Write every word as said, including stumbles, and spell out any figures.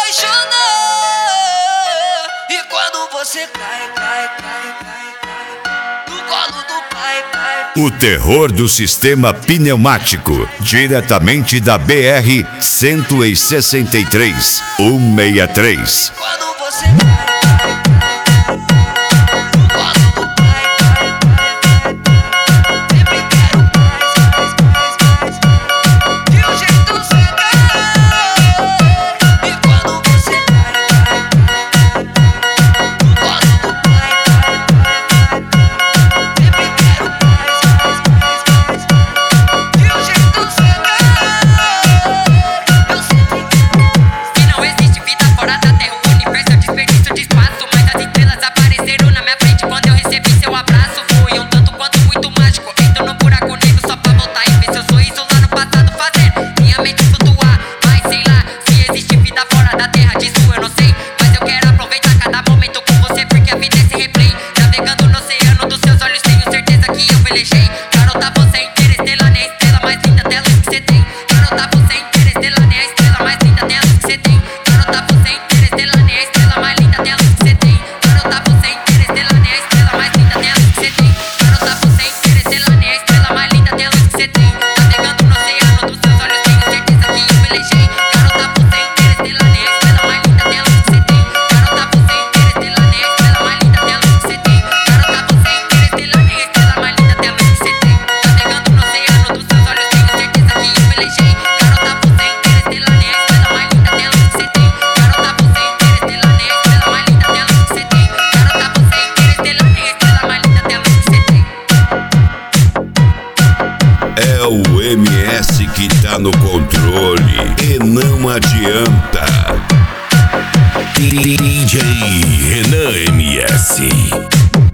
apaixonar. E quando você cai, cai, cai, cai, cai no colo do pai, pai. O terror do sistema pneumático, diretamente da B R cento e sessenta e três, cento e sessenta e três. Quando você cai, o M S que tá no controle e não adianta. D J Renan M S.